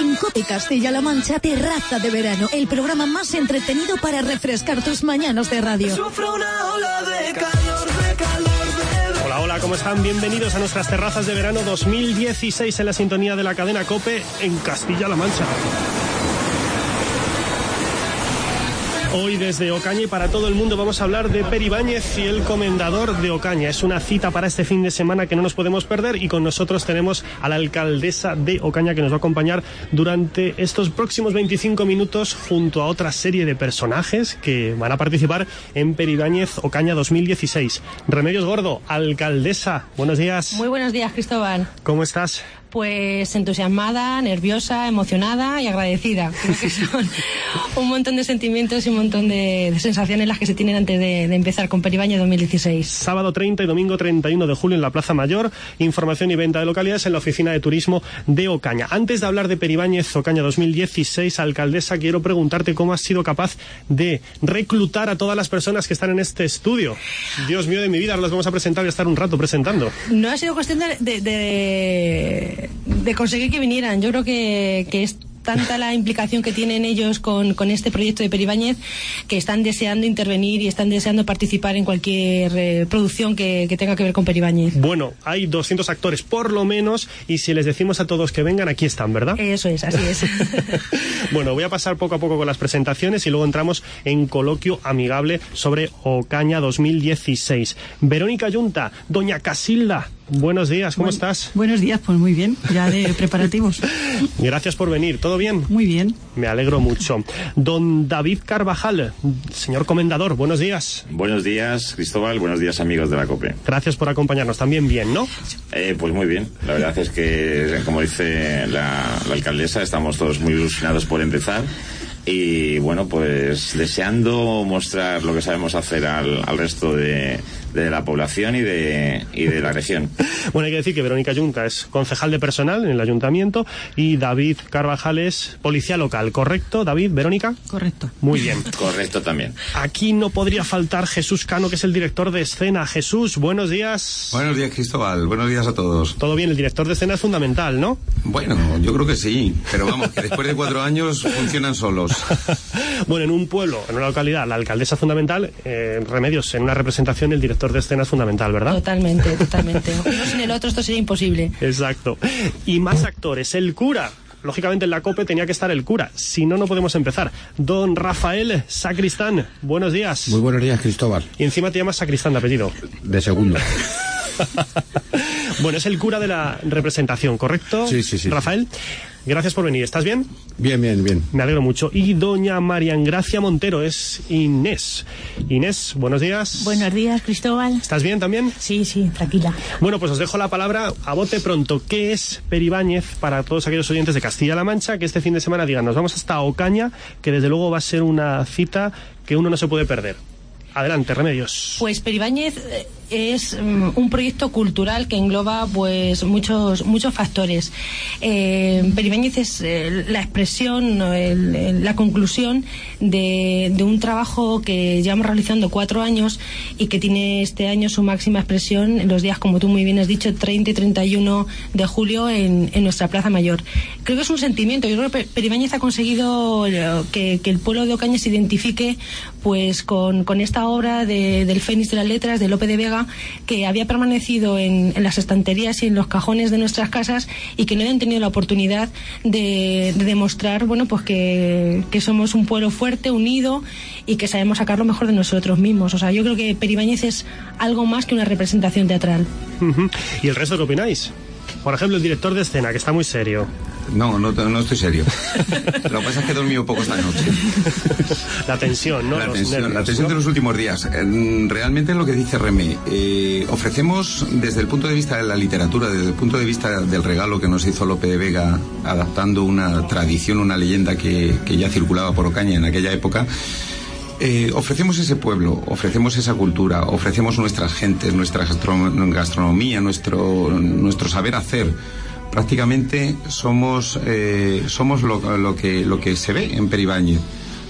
En COPE Castilla-La Mancha, Terraza de Verano, el programa más entretenido para refrescar tus mañanas de radio. Sufro una ola de calor, bebé. Hola, ¿cómo están? Bienvenidos a nuestras terrazas de verano 2016 en la sintonía de la cadena COPE en Castilla-La Mancha. Hoy desde Ocaña y para todo el mundo vamos a hablar de Pere Ibáñez y el Comendador de Ocaña. Es una cita para este fin de semana que no nos podemos perder y con nosotros tenemos a la alcaldesa de Ocaña que nos va a acompañar durante estos próximos 25 minutos junto a otra serie de personajes que van a participar en Pere Ibáñez Ocaña 2016. Remedios Gordo, alcaldesa, buenos días. Muy buenos días, Cristóbal. ¿Cómo estás? Pues entusiasmada, nerviosa, emocionada y agradecida. Creo que son un montón de sentimientos y un montón de sensaciones las que se tienen antes de empezar con Pere Ibáñez 2016. Sábado 30 y domingo 31 de julio en la Plaza Mayor. Información y venta de localidades en la Oficina de Turismo de Ocaña. Antes de hablar de Pere Ibáñez Ocaña 2016, alcaldesa, quiero preguntarte cómo has sido capaz de reclutar a todas las personas que están en este estudio. Dios mío de mi vida, ahora las vamos a presentar y a estar un rato presentando. No ha sido cuestión de conseguir que vinieran. Yo creo que es tanta la implicación que tienen ellos con este proyecto de Pere Ibáñez que están deseando intervenir y están deseando participar en cualquier producción que tenga que ver con Pere Ibáñez. Bueno, hay 200 actores por lo menos y si les decimos a todos que vengan, aquí están, ¿verdad? Eso es, así es. Bueno, voy a pasar poco a poco con las presentaciones y luego entramos en coloquio amigable sobre Ocaña 2016. Verónica Yunta, doña Casilda, buenos días, ¿cómo estás? Buenos días, pues muy bien, ya de preparativos. Gracias por venir, ¿todo bien? Muy bien. Me alegro mucho. Don David Carvajal, señor Comendador, buenos días. Buenos días, Cristóbal, buenos días, amigos de la COPE. Gracias por acompañarnos, también bien, ¿no? Pues muy bien, la verdad es que, como dice la alcaldesa, estamos todos muy ilusionados por empezar. Y bueno, pues deseando mostrar lo que sabemos hacer al resto de la población y de la región. Bueno, hay que decir que Verónica Yunta es concejal de personal en el ayuntamiento y David Carvajal es policía local, ¿correcto, David? ¿Verónica? Correcto. Muy bien. Correcto también. Aquí no podría faltar Jesús Cano, que es el director de escena. Jesús, buenos días. Buenos días, Cristóbal. Buenos días a todos. Todo bien, el director de escena es fundamental, ¿no? Bueno, yo creo que sí, pero vamos, que después de 4 años funcionan solos. Bueno, en un pueblo, en una localidad, la alcaldesa es fundamental, Remedios, en una representación el director de escena es fundamental, ¿verdad? Totalmente. Uno sin el otro esto sería imposible. Exacto. Y más actores, el cura. Lógicamente en la COPE tenía que estar el cura, si no, no podemos empezar. Don Rafael Sacristán, buenos días. Muy buenos días, Cristóbal. Y encima te llamas Sacristán de apellido. De segundo. Bueno, es el cura de la representación, ¿correcto? Sí. Rafael, gracias por venir. ¿Estás bien? Bien. Me alegro mucho. Y doña María Gracia Montero es Inés. Inés, buenos días. Buenos días, Cristóbal. ¿Estás bien también? Sí, tranquila. Bueno, pues os dejo la palabra a bote pronto. ¿Qué es Pere Ibáñez para todos aquellos oyentes de Castilla-La Mancha que este fin de semana digan, nos vamos hasta Ocaña, que desde luego va a ser una cita que uno no se puede perder? Adelante, Remedios. Pues Pere Ibáñez es un proyecto cultural que engloba pues muchos factores. Pere Ibáñez es la expresión, la conclusión de un trabajo que llevamos realizando 4 años y que tiene este año su máxima expresión en los días, como tú muy bien has dicho, 30 y 31 de julio en nuestra Plaza Mayor. Creo que es un sentimiento. Yo creo que Pere Ibáñez ha conseguido que el pueblo de Ocaña se identifique pues con esta obra del Fénix de las Letras, de Lope de Vega, que había permanecido en las estanterías y en los cajones de nuestras casas y que no habían tenido la oportunidad de demostrar, bueno, pues que somos un pueblo fuerte, unido y que sabemos sacar lo mejor de nosotros mismos. O sea, yo creo que Pere Ibáñez es algo más que una representación teatral. ¿Y el resto qué opináis? Por ejemplo, el director de escena, que está muy serio. No estoy serio. Lo que pasa es que he dormido poco esta noche. La tensión, ¿no? La tensión de los últimos días. Realmente lo que dice Remé, ofrecemos desde el punto de vista de la literatura, desde el punto de vista del regalo que nos hizo Lope de Vega, adaptando una tradición, una leyenda que ya circulaba por Ocaña en aquella época. Ofrecemos ese pueblo, ofrecemos esa cultura, ofrecemos nuestras gentes, nuestra gastronomía, nuestro saber hacer. Prácticamente somos lo que se ve en Pere Ibáñez.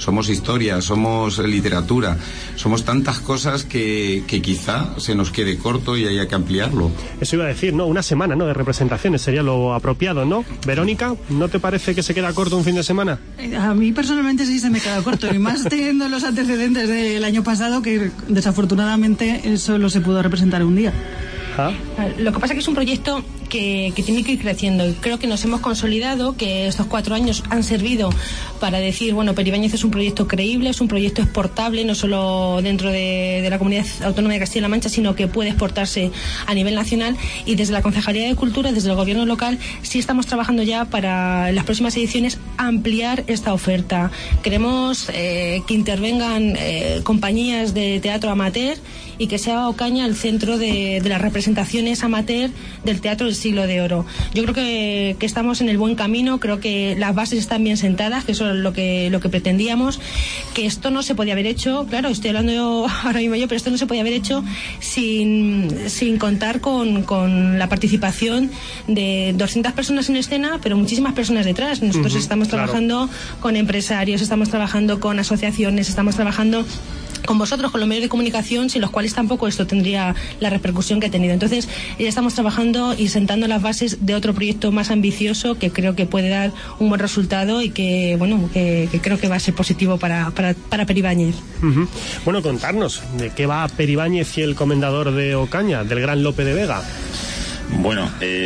somos historia, somos literatura, somos tantas cosas que quizá se nos quede corto y haya que ampliarlo. Eso iba a decir, ¿no? Una semana, ¿no?, de representaciones sería lo apropiado, ¿no? Verónica, ¿no te parece que se queda corto un fin de semana? A mí personalmente sí se me queda corto, y más teniendo los antecedentes del año pasado, que desafortunadamente solo se pudo representar un día. ¿Ah? Lo que pasa es que es un proyecto que tiene que ir creciendo, y creo que nos hemos consolidado, que estos 4 años han servido para decir, bueno, Peribáñez es un proyecto creíble, es un proyecto exportable, no solo dentro de la Comunidad Autónoma de Castilla-La Mancha, sino que puede exportarse a nivel nacional, y desde la Concejalía de Cultura, desde el Gobierno local, sí estamos trabajando ya para en las próximas ediciones ampliar esta oferta. Queremos que intervengan compañías de teatro amateur, y que sea Ocaña el centro de las representaciones amateur del teatro del siglo de oro. Yo creo que estamos en el buen camino, creo que las bases están bien sentadas, que eso es lo que pretendíamos, que esto no se podía haber hecho, claro, estoy hablando yo ahora mismo pero esto no se podía haber hecho sin contar con la participación de 200 personas en escena, pero muchísimas personas detrás. Nosotros estamos trabajando con empresarios, estamos trabajando con asociaciones, estamos trabajando con vosotros, con los medios de comunicación, sin los cuales tampoco esto tendría la repercusión que ha tenido. Entonces, ya estamos trabajando y sentando las bases de otro proyecto más ambicioso, que creo que puede dar un buen resultado, y que, bueno, que creo que va a ser positivo para Peribáñez. Bueno, contarnos de qué va Peribáñez y el comendador de Ocaña, del gran Lope de Vega. Bueno,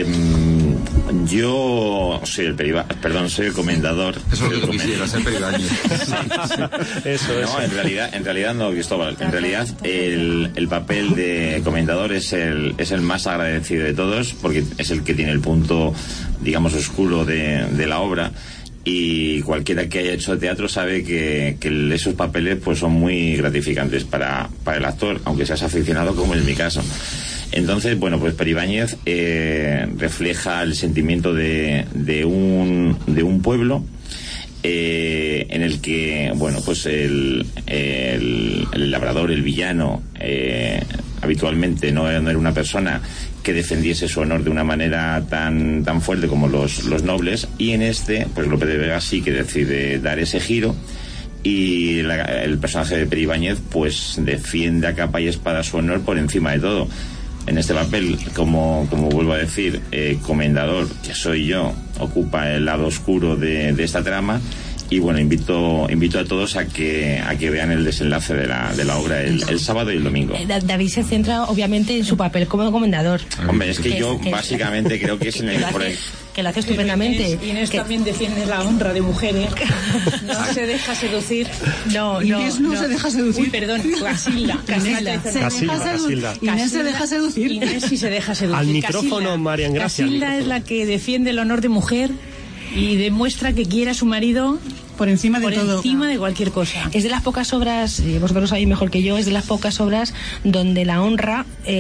yo soy soy el comendador. Eso es lo que quisiera, ser Peribáñez. Eso. En realidad no, Cristóbal. En realidad el papel de comendador es el más agradecido de todos, porque es el que tiene el punto, digamos, oscuro de la obra. Y cualquiera que haya hecho teatro sabe que esos papeles pues son muy gratificantes para el actor, aunque seas aficionado, como es mi caso. Entonces, bueno, pues Peribáñez refleja el sentimiento de un pueblo en el que, bueno, pues el labrador, el villano, habitualmente no era una persona que defendiese su honor de una manera tan fuerte como los nobles, y en pues Lope de Vega sí que decide dar ese giro, y el personaje de Peribáñez pues defiende a capa y espada su honor por encima de todo. En este papel, como vuelvo a decir, comendador, que soy yo, ocupa el lado oscuro de esta trama. Y bueno, invito a todos a que vean el desenlace de la obra el sábado y el domingo. David se centra obviamente en su papel como comendador. Hombre, es que yo básicamente creo que es en el... Que lo hace estupendamente. Inés también defiende la honra de mujeres. No se deja seducir. Inés no se deja seducir. Uy, perdón, Casilda. Inés se deja seducir. Inés sí se deja seducir. Al micrófono, María Gracia. Casilda es la que defiende el honor de mujer y demuestra que quiere a su marido por encima de todo, encima de cualquier cosa. Es de las pocas obras, y vosotros sabéis mejor que yo, es de las pocas obras donde la honra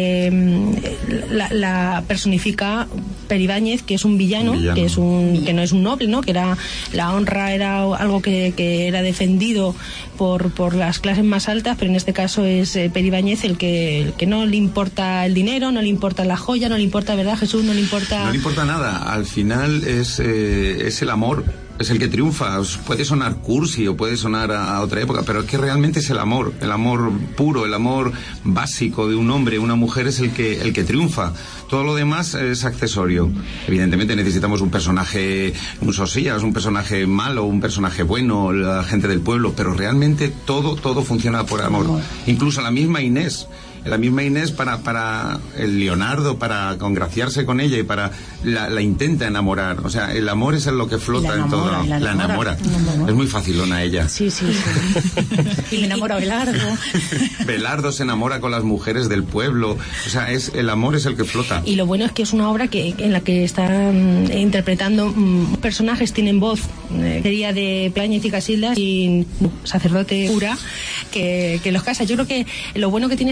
la personifica Peribáñez, que es un villano. Que no es un noble, ¿no? Que la honra era algo que era defendido por las clases más altas, pero en este caso es Peribáñez el que no le importa el dinero, no le importa la joya, no le importa, ¿verdad, Jesús? No le importa nada. Al final es el amor. Es el que triunfa. Puede sonar cursi o puede sonar a otra época, pero es que realmente es el amor puro, el amor básico de un hombre, una mujer, es el que triunfa. Todo lo demás es accesorio. Evidentemente necesitamos un personaje, un Sosillas, un personaje malo, un personaje bueno, la gente del pueblo, pero realmente todo funciona por amor. Incluso la misma Inés para el Leonardo, para congraciarse con ella y para la intenta enamorar. O sea, el amor es lo que flota en todo. La enamora. Es muy facilona ella. Sí. Y me enamora Belardo. Belardo se enamora con las mujeres del pueblo. O sea, el amor es el que flota. Y lo bueno es que es una obra en la que están interpretando personajes, tienen voz. Sería de Peribáñez y Casilda, y sacerdote cura que los casa. Yo creo que lo bueno que tiene esta obra de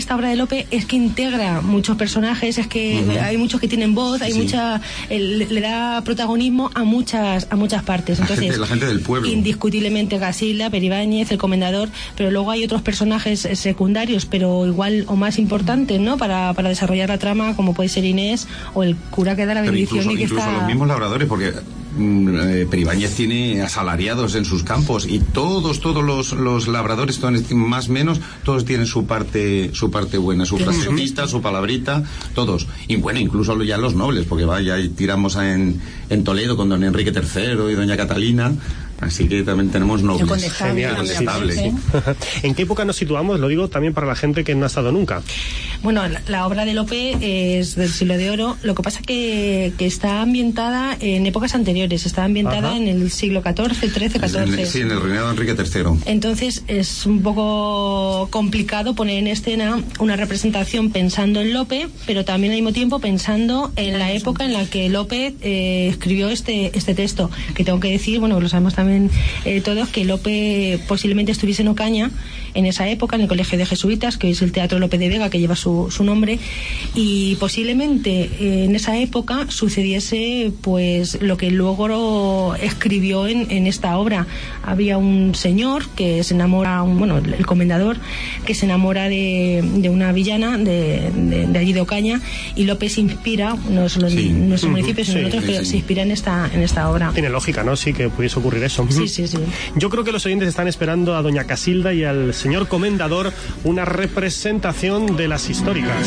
Lope es que integra muchos personajes, es que hay muchos que tienen voz, hay le da protagonismo a muchas partes. Entonces, la gente del pueblo. Indiscutiblemente Casilda, Peribáñez, el comendador, pero luego hay otros personajes secundarios, pero igual o más importantes, ¿no? Para desarrollar la trama, como puede ser Inés o el cura que da la bendición y que incluso los mismos labradores, porque Peribáñez tiene asalariados en sus campos y todos los labradores, más o menos, todos tienen su parte buena, su frasecita, su palabrita, todos. Y bueno, incluso ya los nobles, porque vaya, y tiramos en Toledo con don Enrique III y doña Catalina. Así que también tenemos nobles. Genial, ¿En qué época nos situamos? Lo digo también para la gente que no ha estado nunca. Bueno, la obra de Lope es del Siglo de Oro. Lo que pasa que está ambientada en épocas anteriores. Está ambientada en el siglo XIV, XIII, XIV. Sí, en el reinado de Enrique III. Entonces es un poco complicado poner en escena una representación pensando en Lope, pero también al mismo tiempo pensando en la época en la que Lope escribió este texto. Que tengo que decir, bueno, lo sabemos también todos, que Lope posiblemente estuviese en Ocaña en esa época, en el Colegio de Jesuitas, que hoy es el Teatro Lope de Vega, que lleva su nombre, y posiblemente en esa época sucediese pues lo que luego escribió en esta obra. Había un señor que se enamora, el comendador, que se enamora de una villana de allí de Ocaña, y Lope se inspira, no solo en nuestro municipio, sino en otros, pero se inspira en esta obra. Tiene lógica, ¿no? Sí, que pudiese ocurrir eso. Sí. Yo creo que los oyentes están esperando a doña Casilda y al señor comendador, una representación de las históricas.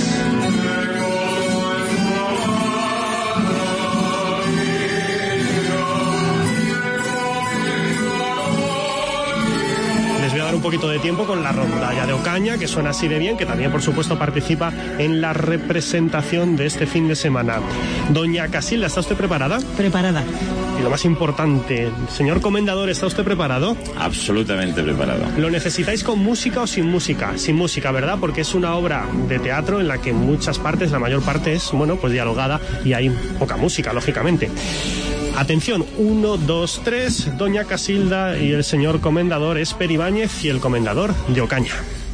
Un poquito de tiempo con la rondalla de Ocaña, que suena así de bien, que también por supuesto participa en la representación de este fin de semana. Doña Casilda, ¿está usted preparada? Preparada. Y lo más importante, señor comendador, ¿está usted preparado? Absolutamente preparado. ¿Lo necesitáis con música o sin música? Sin música, ¿verdad? Porque es una obra de teatro en la que muchas partes, la mayor parte es, pues dialogada, y hay poca música, lógicamente. Atención, 1, 2, 3, doña Casilda y el señor comendador es Peribáñez y el comendador de Ocaña.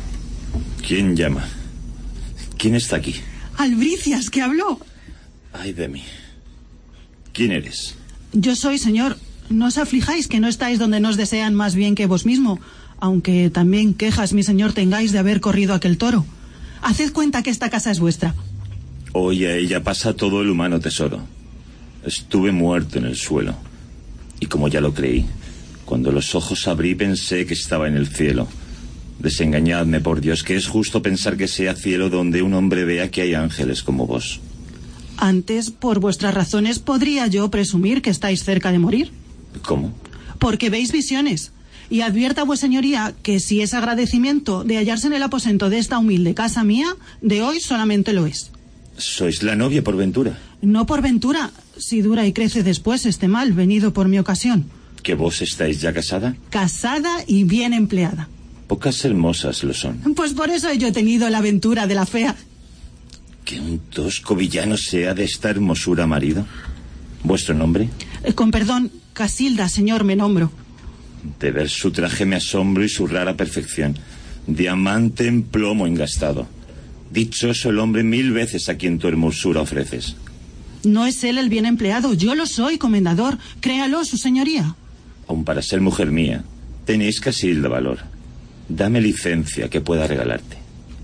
¿Quién llama? ¿Quién está aquí? Albricias, que habló. Ay de mí. ¿Quién eres? Yo soy, señor. No os aflijáis, que no estáis donde nos desean más bien que vos mismo, aunque también quejas, mi señor, tengáis de haber corrido aquel toro. Haced cuenta que esta casa es vuestra. Hoy a ella pasa todo el humano tesoro. Estuve muerto en el suelo. Y como ya lo creí, cuando los ojos abrí pensé que estaba en el cielo. Desengañadme, por Dios, que es justo pensar que sea cielo donde un hombre vea que hay ángeles como vos. Antes, por vuestras razones, podría yo presumir que estáis cerca de morir. ¿Cómo? Porque veis visiones. Y advierta a vuestra señoría que si es agradecimiento de hallarse en el aposento de esta humilde casa mía, de hoy solamente lo es. ¿Sois la novia por ventura? No por ventura, si dura y crece después este mal venido por mi ocasión. ¿Que vos estáis ya casada? Casada y bien empleada. Pocas hermosas lo son. Pues por eso yo he tenido la aventura de la fea. ¿Que un tosco villano sea de esta hermosura marido? ¿Vuestro nombre? Con perdón, Casilda, señor, me nombro. De ver su traje me asombro y su rara perfección. Diamante en plomo engastado. Dichoso el hombre 1000 veces a quien tu hermosura ofreces. No es él el bien empleado, yo lo soy, comendador. Créalo, su señoría. Aun para ser mujer mía, tenéis Casilda valor. Dame licencia que pueda regalarte.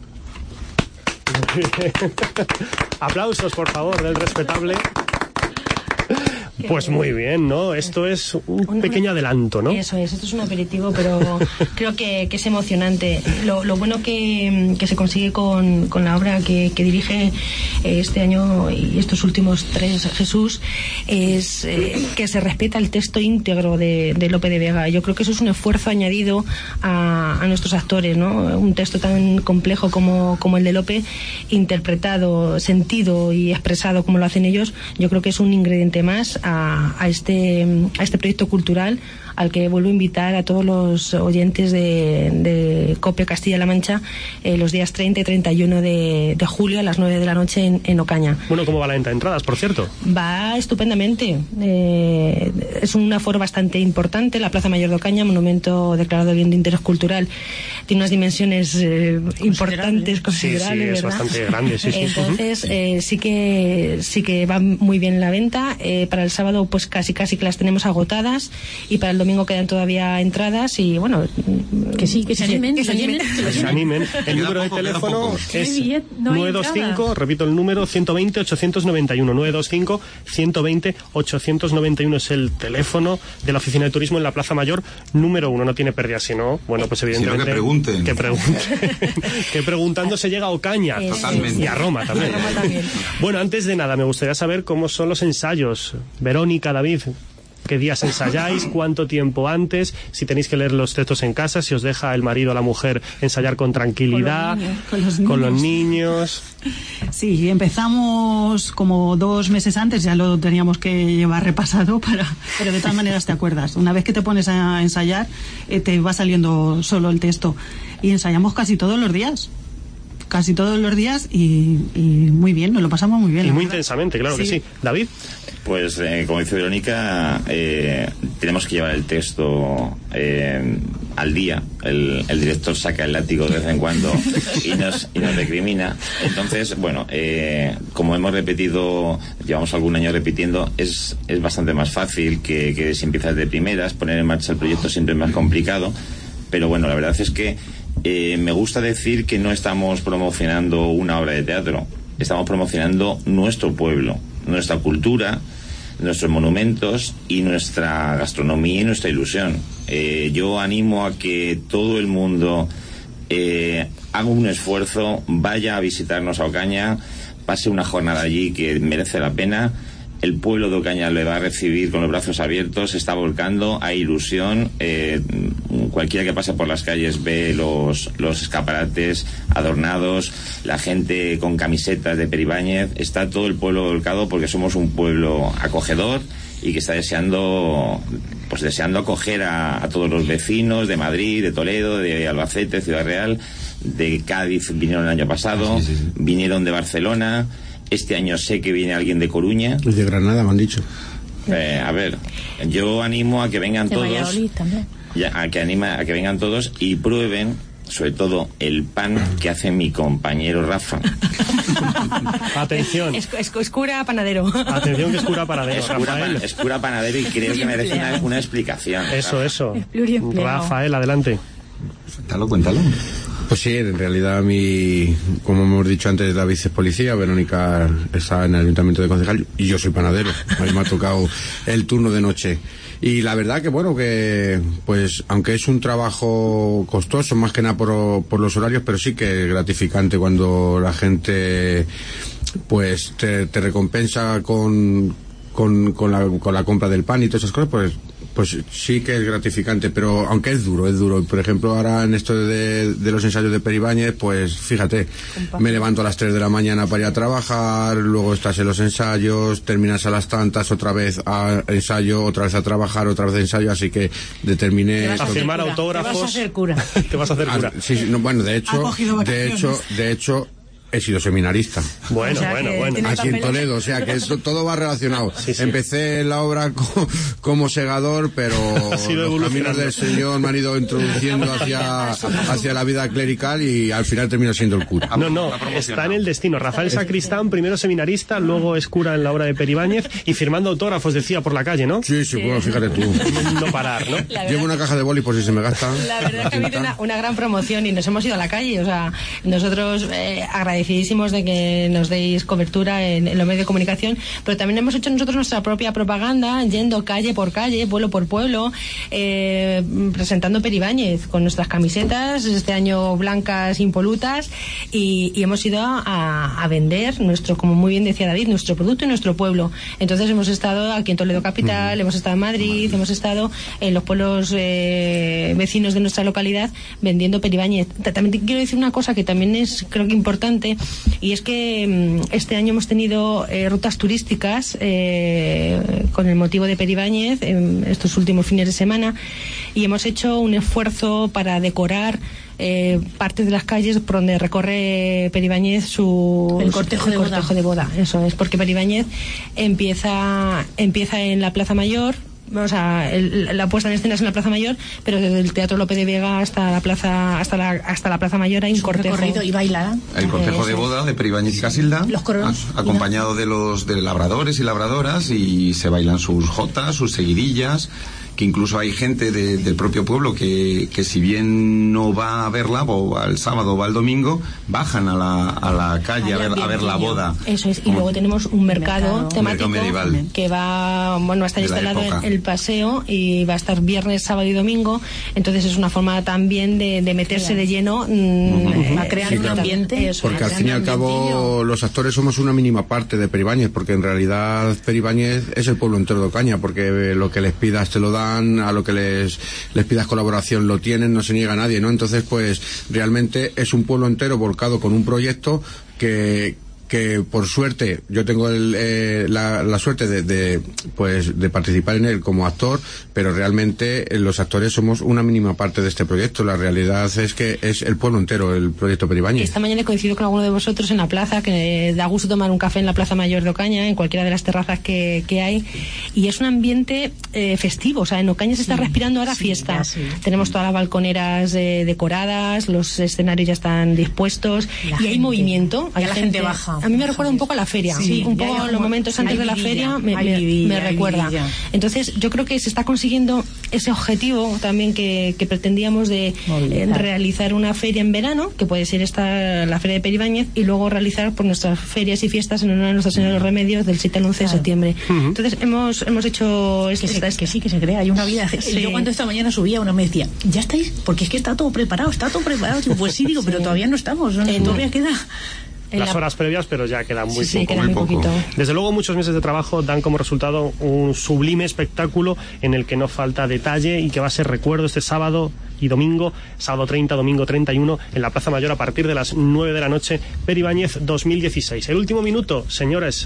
Aplausos, por favor, del respetable. Pues muy bien, ¿no? Esto es un pequeño adelanto, ¿no? Eso es, esto es un aperitivo, pero creo que es emocionante. Lo bueno que se consigue con la obra que dirige este año y estos últimos 3, Jesús, es que se respeta el texto íntegro de Lope de Vega. Yo creo que eso es un esfuerzo añadido a nuestros actores, ¿no? Un texto tan complejo como el de Lope, interpretado, sentido y expresado como lo hacen ellos, yo creo que es un ingrediente más a este proyecto cultural, al que vuelvo a invitar a todos los oyentes de COPE Castilla-La Mancha los días 30 y 31 de julio a las 9 de la noche en Ocaña. Bueno, ¿cómo va la venta de entradas, por cierto? Va estupendamente. Es un aforo bastante importante. La Plaza Mayor de Ocaña, monumento declarado de bien de interés cultural, tiene unas dimensiones importantes, considerables, sí, es ¿verdad? bastante grande, sí. Entonces, sí que va muy bien la venta. Para el sábado, pues casi que las tenemos agotadas, y para el domingo quedan todavía entradas, y bueno, que se animen, que se animen. El número de teléfono es 925, repito el número, 120-891, 925-120-891 es el teléfono de la Oficina de Turismo en la Plaza Mayor número 1. No tiene pérdida, si no, bueno, pues evidentemente que pregunten. Que preguntando se llega a Ocaña y a Roma también. Bueno, antes de nada me gustaría saber cómo son los ensayos. Verónica, David, ¿qué días ensayáis? ¿Cuánto tiempo antes? Si tenéis que leer los textos en casa, si os deja el marido o la mujer ensayar con tranquilidad, con los niños. Sí, empezamos como 2 meses antes, ya lo teníamos que llevar repasado, pero de todas maneras te acuerdas. Una vez que te pones a ensayar, te va saliendo solo el texto. Y ensayamos casi todos los días. Y muy bien, nos lo pasamos muy bien. Y muy intensamente, claro que sí. ¿David? Pues como dice Verónica, tenemos que llevar el texto al día. El director saca el látigo de vez en cuando y nos recrimina. Entonces, bueno, como hemos repetido, llevamos algún año repitiendo, es bastante más fácil que si empiezas de primeras. Poner en marcha el proyecto siempre es más complicado, pero bueno, la verdad es que me gusta decir que no estamos promocionando una obra de teatro, estamos promocionando nuestro pueblo, nuestra cultura, nuestros monumentos y nuestra gastronomía y nuestra ilusión. Yo animo a que todo el mundo haga un esfuerzo, vaya a visitarnos a Ocaña, pase una jornada allí que merece la pena. El pueblo de Ocaña le va a recibir con los brazos abiertos, se está volcando, hay ilusión. Cualquiera que pase por las calles ve los escaparates adornados, la gente con camisetas de Peribáñez. Está todo el pueblo volcado porque somos un pueblo acogedor y que está deseando acoger a todos los vecinos de Madrid, de Toledo, de Albacete, Ciudad Real, de Cádiz. Vinieron el año pasado, vinieron de Barcelona. Este año sé que viene alguien de Coruña. Y de Granada me han dicho. A ver, yo animo a que vengan todos. Valladolid también. A que vengan todos y prueben, sobre todo, el pan que hace mi compañero Rafa. Atención. Es cura panadero. Atención, que es cura panadero. Es cura panadero y creo que merece una explicación. Eso. Rafael, adelante. Cuéntalo. Pues sí, en realidad a mí, como hemos dicho antes, David es policía, Verónica está en el Ayuntamiento de Concejal y yo soy panadero. A mí me ha tocado el turno de noche. Y la verdad que bueno, que pues aunque es un trabajo costoso, más que nada por los horarios, pero sí que es gratificante cuando la gente pues te recompensa con la compra del pan y todas esas cosas, pues sí que es gratificante, pero aunque es duro. Por ejemplo, ahora en esto de los ensayos de Peribáñez, pues fíjate, me levanto a las 3 de la mañana para ir a trabajar, luego estás en los ensayos, terminas a las tantas, otra vez a ensayo, otra vez a trabajar, otra vez a ensayo, así que determiné... A firmar autógrafos. Te vas a hacer cura. Te vas a hacer cura. Sí, no, bueno, de hecho, he sido seminarista. Bueno. Aquí en Toledo, o sea que eso todo va relacionado. Sí. Empecé la obra como segador, pero los caminos del Señor me han ido introduciendo hacia la vida clerical y al final termino siendo el cura. No, está en el destino. Rafael Sacristán, primero seminarista, luego es cura en la obra de Peribáñez y firmando autógrafos, decía, por la calle, ¿no? Sí, bueno, fíjate tú. No parar, ¿no? Llevo una caja de boli por si se me gasta. La verdad es que ha habido una gran promoción y nos hemos ido a la calle. O sea, nosotros agradecidísimos de que nos deis cobertura en los medios de comunicación, pero también hemos hecho nosotros nuestra propia propaganda, yendo calle por calle, pueblo por pueblo, presentando Peribáñez con nuestras camisetas, este año blancas impolutas, y hemos ido a vender nuestro, como muy bien decía David, nuestro producto y nuestro pueblo. Entonces hemos estado aquí en Toledo Capital, hemos estado en Madrid, hemos estado en los pueblos vecinos de nuestra localidad vendiendo Peribáñez. También te quiero decir una cosa que también es, creo que importante, importante, y es que este año hemos tenido rutas turísticas con el motivo de Peribáñez en estos últimos fines de semana, y hemos hecho un esfuerzo para decorar partes de las calles por donde recorre Peribáñez el cortejo de boda. Eso es, porque Peribáñez empieza en la Plaza Mayor. O sea, la puesta en escena es en la Plaza Mayor, pero desde el Teatro Lope de Vega hasta la Plaza Mayor hay un cortejo. Recorrido y bailarán. El cortejo de boda de Peribáñez y Casilda, acompañado de labradores y labradoras, y se bailan sus jotas, sus seguidillas, que incluso hay gente del propio pueblo que si bien no va a verla, o al sábado o va al domingo, bajan a la calle a ver la boda. Eso es, y luego tenemos un mercado temático medieval, que va a estar instalado en el paseo, y va a estar viernes, sábado y domingo. Entonces es una forma también de meterse de lleno a crear un ambiente. Porque al fin y al cabo los actores somos una mínima parte de Peribáñez, porque en realidad Peribáñez es el pueblo entero de Ocaña, porque lo que les pidas te lo dan, a lo que les pidas colaboración lo tienen, no se niega a nadie, ¿no? Entonces, pues realmente es un pueblo entero volcado con un proyecto que por suerte yo tengo la suerte de participar en él como actor, pero realmente los actores somos una mínima parte de este proyecto. La realidad es que es el pueblo entero el proyecto Peribáñez. Esta mañana he coincidido con alguno de vosotros en la plaza, que da gusto tomar un café en la Plaza Mayor de Ocaña, en cualquiera de las terrazas que hay, y es un ambiente festivo. O sea, en Ocaña se está respirando ahora fiesta. Tenemos todas las balconeras decoradas, los escenarios ya están dispuestos, y hay movimiento. La gente baja. A mí me recuerda un poco a la feria, un poco los momentos antes de la feria me recuerda. Entonces yo creo que se está consiguiendo ese objetivo también que pretendíamos de realizar una feria en verano, que puede ser la feria de Peribáñez, y luego realizar por nuestras ferias y fiestas en honor a Nuestra Señora de los Remedios del 7 al 11 de septiembre. Entonces hemos hecho que sí, que se crea, hay una vida. Yo cuando esta mañana subía, uno me decía, ¿ya estáis? Porque es que está todo preparado. Digo, pues sí, digo, pero todavía no estamos, todavía queda las horas previas, pero ya queda muy poco. Desde luego, muchos meses de trabajo dan como resultado un sublime espectáculo en el que no falta detalle y que va a ser recuerdo este sábado y domingo, sábado 30, domingo 31, en la Plaza Mayor a partir de las 9 de la noche, Peribáñez 2016. El último minuto, señoras,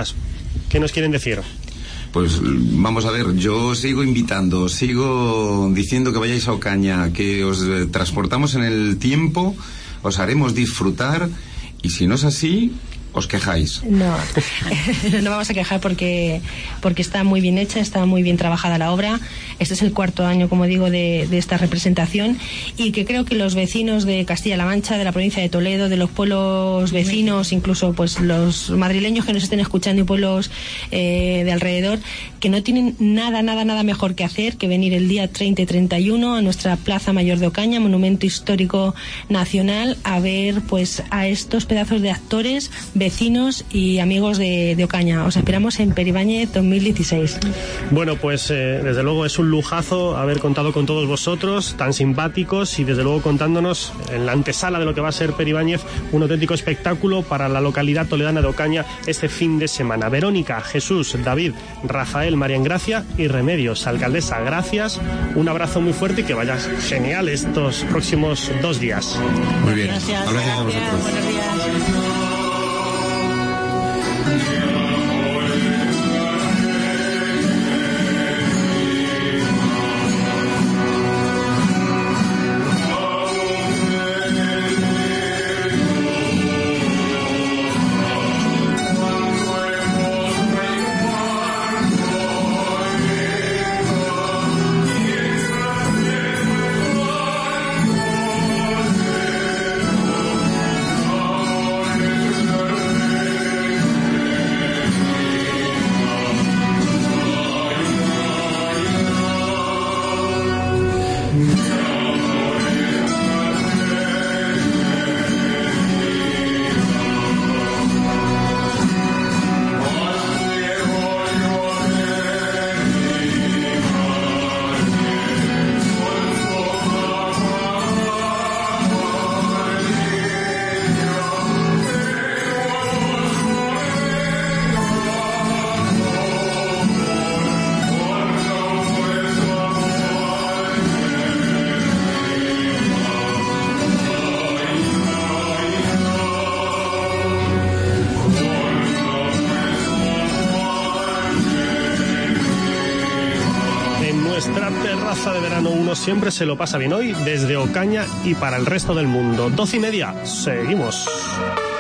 ¿qué nos quieren decir? Pues vamos a ver, yo sigo invitando, sigo diciendo que vayáis a Ocaña, que os transportamos en el tiempo, os haremos disfrutar. Y si no es así, os quejáis. No vamos a quejar porque está muy bien hecha, está muy bien trabajada la obra. Este es el 4º año, como digo, de esta representación, y que creo que los vecinos de Castilla-La Mancha, de la provincia de Toledo, de los pueblos vecinos, incluso pues los madrileños que nos estén escuchando y pueblos de alrededor, que no tienen nada mejor que hacer que venir el día 30 y 31 a nuestra Plaza Mayor de Ocaña, monumento histórico nacional, a ver pues a estos pedazos de actores, vecinos y amigos de Ocaña. Os esperamos en Peribáñez 2016. Bueno, pues desde luego es un lujazo haber contado con todos vosotros, tan simpáticos, y desde luego contándonos en la antesala de lo que va a ser Peribáñez, un auténtico espectáculo para la localidad toledana de Ocaña este fin de semana. Verónica, Jesús, David, Rafael, María Engracia y Remedios, alcaldesa, gracias, un abrazo muy fuerte y que vaya genial estos próximos 2 días. Muy bien, gracias a vosotros. Buenos días. nuestra terraza de verano. Uno siempre se lo pasa bien hoy desde Ocaña y para el resto del mundo. 12:30, seguimos.